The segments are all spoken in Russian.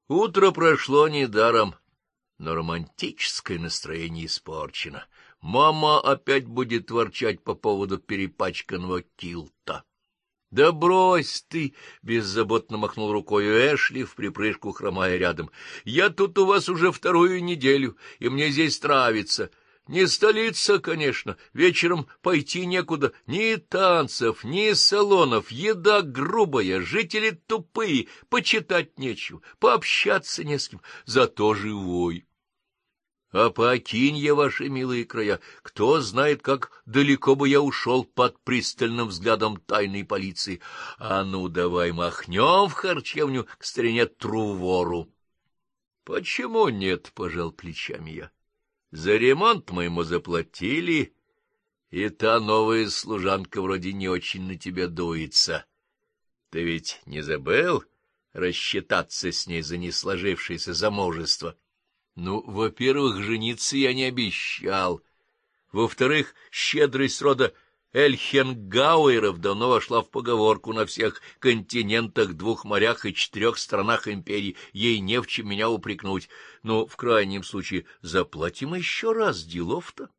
Утро прошло недаром, но романтическое настроение испорчено. Мама опять будет ворчать по поводу перепачканного килта. — Да брось ты! — беззаботно махнул рукой Эшли, вприпрыжку хромая рядом. — Я тут у вас уже вторую неделю, и мне здесь нравится. Не столица, конечно, вечером пойти некуда. Ни танцев, ни салонов, еда грубая, жители тупые, почитать нечего, пообщаться не с кем, зато живой. А покинь я ваши милые края, кто знает, как далеко бы я ушел под пристальным взглядом тайной полиции. А ну, давай махнем в харчевню к старине Трувору. — Почему нет? — пожал плечами я. — За ремонт мы ему заплатили, и та новая служанка вроде не очень на тебя дуется. Ты ведь не забыл рассчитаться с ней за несложившееся замужество? Ну, во-первых, жениться я не обещал. Во-вторых, щедрость рода Эльхенгауэров давно вошла в поговорку: на всех континентах, 2 морях и 4 странах империи ей не в чем меня упрекнуть. Но в крайнем случае заплатим еще раз, делов-то.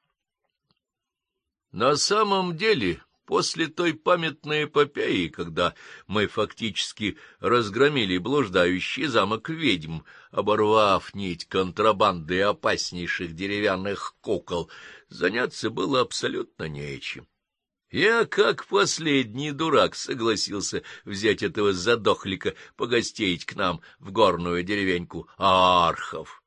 На самом деле, после той памятной эпопеи, когда мы фактически разгромили блуждающий замок ведьм, оборвав нить контрабанды опаснейших деревянных кукол, заняться было абсолютно нечем. Я, как последний дурак, согласился взять этого задохлика погостить к нам в горную деревеньку Архов.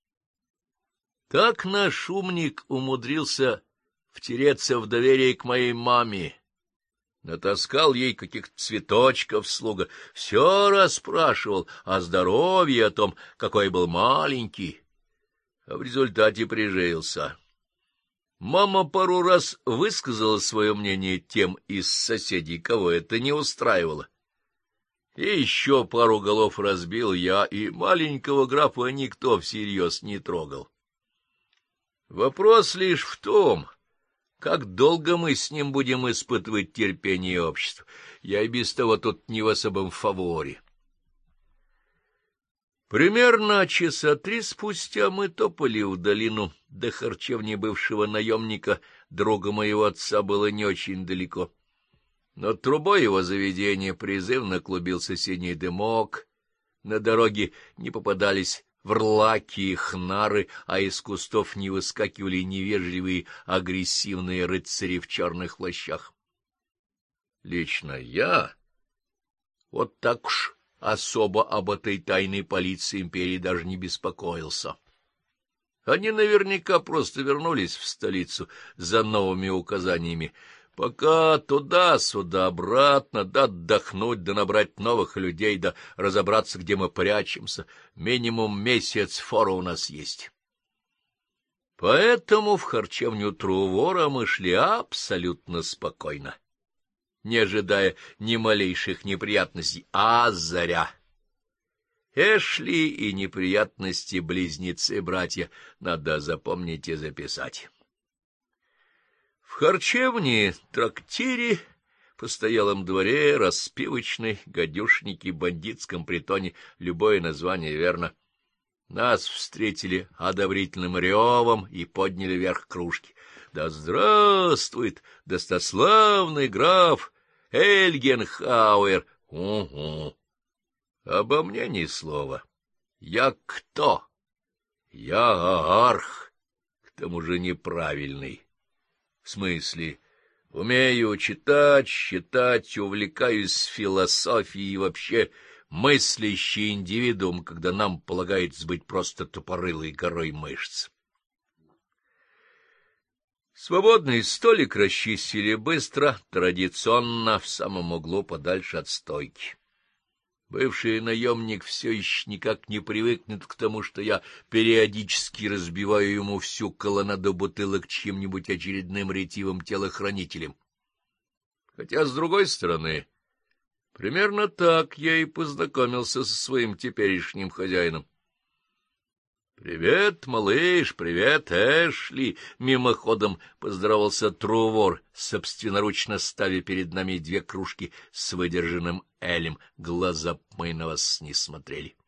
Так наш умник умудрился втереться в доверие к моей маме. Натаскал ей каких-то цветочков слуга, все расспрашивал о здоровье, о том, какой был маленький, а в результате прижился. Мама пару раз высказала свое мнение тем из соседей, кого это не устраивало. И еще пару голов разбил я, и маленького графа никто всерьез не трогал. Вопрос лишь в том, как долго мы с ним будем испытывать терпение общества. Я и без того тут не в особом фаворе. Примерно часа 3 спустя мы топали в долину. До харчевни бывшего наемника, друга моего отца, было не очень далеко. Над трубой его заведения призывно клубился синий дымок. На дороге не попадались врлаки и хнары, а из кустов не выскакивали невежливые агрессивные рыцари в черных плащах. Лично я вот так уж особо об этой тайной полиции империи даже не беспокоился. Они наверняка просто вернулись в столицу за новыми указаниями. Пока туда-сюда, обратно, да отдохнуть, да набрать новых людей, да разобраться, где мы прячемся. Минимум месяц фора у нас есть. Поэтому в харчевню Трувора мы шли абсолютно спокойно, не ожидая ни малейших неприятностей, а заря. Эшли и неприятности близнецы-братья надо запомнить и записать. В харчевне, трактире, постоялом дворе, распивочной, гадюшнике, бандитском притоне, любое название верно, нас встретили одобрительным ревом и подняли вверх кружки. Да здравствует достославный граф Эльхенгауэр! Угу. Обо мне ни слова. Я кто? Я арх, к тому же неправильный. В смысле, умею читать, считать, увлекаюсь философией и вообще мыслящий индивидуум, когда нам полагается быть просто тупорылой горой мышц. Свободный столик расчистили быстро, традиционно, в самом углу подальше от стойки. Бывший наемник все еще никак не привыкнет к тому, что я периодически разбиваю ему всю колоннаду бутылок чьим-нибудь очередным ретивым телохранителем. Хотя, с другой стороны, примерно так я и познакомился со своим теперешним хозяином. — Привет, малыш, привет, Эшли! — мимоходом поздоровался Трувор, собственноручно ставя перед нами 2 кружки с выдержанным элем. Глаза мои на вас не смотрели.